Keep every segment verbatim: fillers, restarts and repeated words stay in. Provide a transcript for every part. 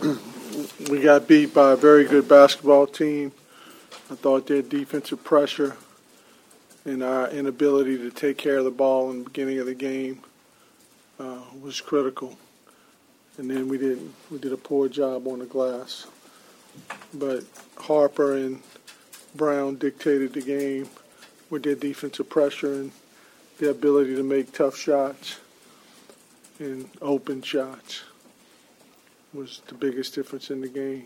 we got beat by a very good basketball team. I thought their defensive pressure and our inability to take care of the ball in the beginning of the game uh, was critical. And then we did we did a poor job on the glass. But Harper and Brown dictated the game with their defensive pressure and their ability to make tough shots and open shots was the biggest difference in the game.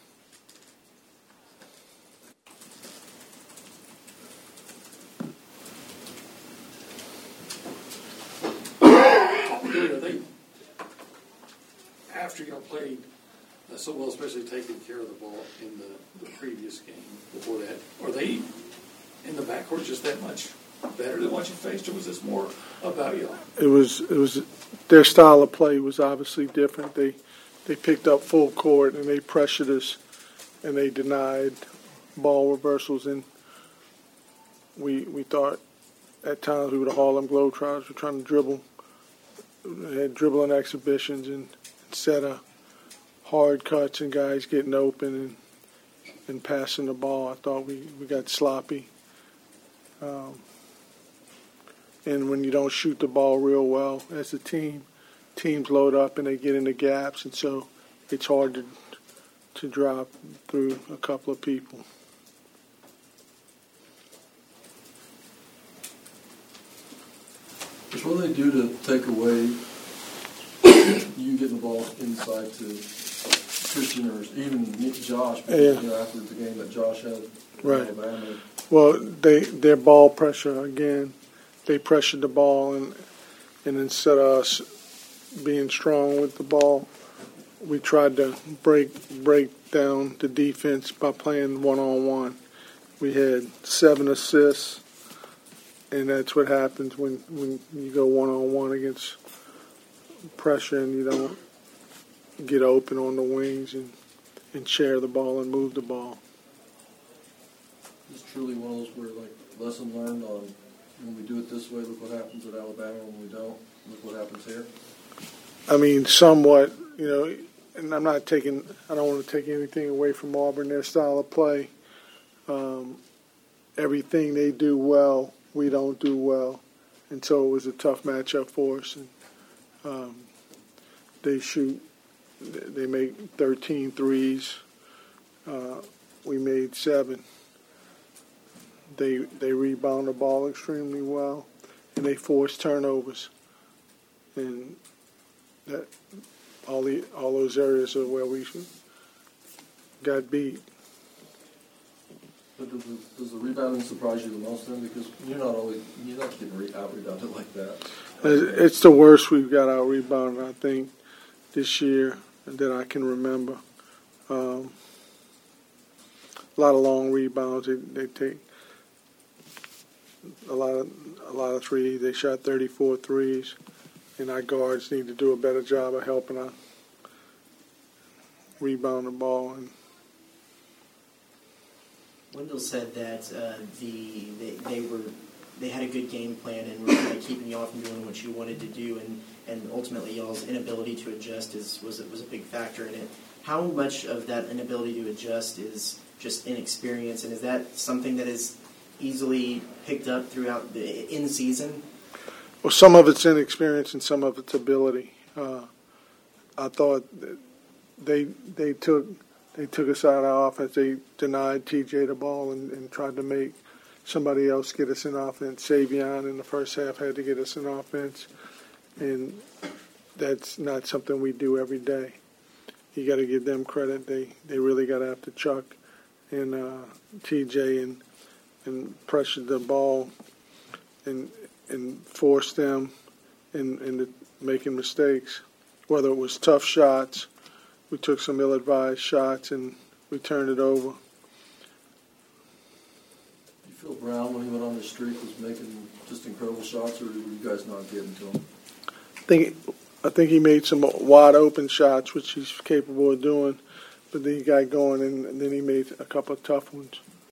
I think after y'all played uh, so well, especially taking care of the ball in the, the previous game before that, are they in the backcourt just that much better than what you faced, or was this more about y'all? It was it was their style of play was obviously different. They they picked up full court and they pressured us and they denied ball reversals, and we we thought at times we were the Harlem Globetrotters. We're trying to dribble. They had dribbling exhibitions and set of hard cuts and guys getting open and and passing the ball. I thought we, we got sloppy. Um, and when you don't shoot the ball real well as a team, teams load up and they get into gaps, and so it's hard to, to drop through a couple of people. What do they do to take away you getting the ball inside to Christian or even Josh? Because, yeah. You know, after the game that Josh had in right. Alabama. Well, they their ball pressure again. They pressured the ball, and and instead of us being strong with the ball, we tried to break break down the defense by playing one on one. We had seven assists. And that's what happens when, when you go one-on-one against pressure and you don't get open on the wings and, and share the ball and move the ball. It's truly one of those where, like, lesson learned on when we do it this way, look what happens at Alabama. When we don't, look what happens here. I mean, somewhat, you know, and I'm not taking, I don't want to take anything away from Auburn, their style of play. Um, everything they do well, we don't do well, and so it was a tough matchup for us. And um, they shoot, they make thirteen threes. Uh, we made seven. They they rebound the ball extremely well, and they force turnovers. And that all the all those areas are where we got beat. But does the, does the rebounding surprise you the most then? Because you're not always you're not getting re- out rebounded like that. It's the worst we've got out rebounded, I think, this year that I can remember. Um, a lot of long rebounds. They, they take a lot of a lot of threes. They shot thirty-four threes, and our guards need to do a better job of helping us rebound the ball. And Wendell said that uh, the they, they were they had a good game plan and were kind of keeping y'all from doing what you wanted to do, and, and ultimately y'all's inability to adjust is was was a big factor in it. How much of that inability to adjust is just inexperience, and is that something that is easily picked up throughout the in season? Well, some of it's inexperience and some of it's ability. Uh, I thought they they took. They took us out of our offense. They denied T J the ball and, and tried to make somebody else get us in offense. Savion in the first half had to get us in offense, and that's not something we do every day. You got to give them credit. They they really got after Chuck and uh, T J and and pressured the ball and and forced them in, into making mistakes, whether it was tough shots. We took some ill-advised shots and we turned it over. You feel Brown, when he went on the streak, was making just incredible shots, or were you guys not getting to him? I think I think he made some wide-open shots, which he's capable of doing, but then he got going and, and then he made a couple of tough ones.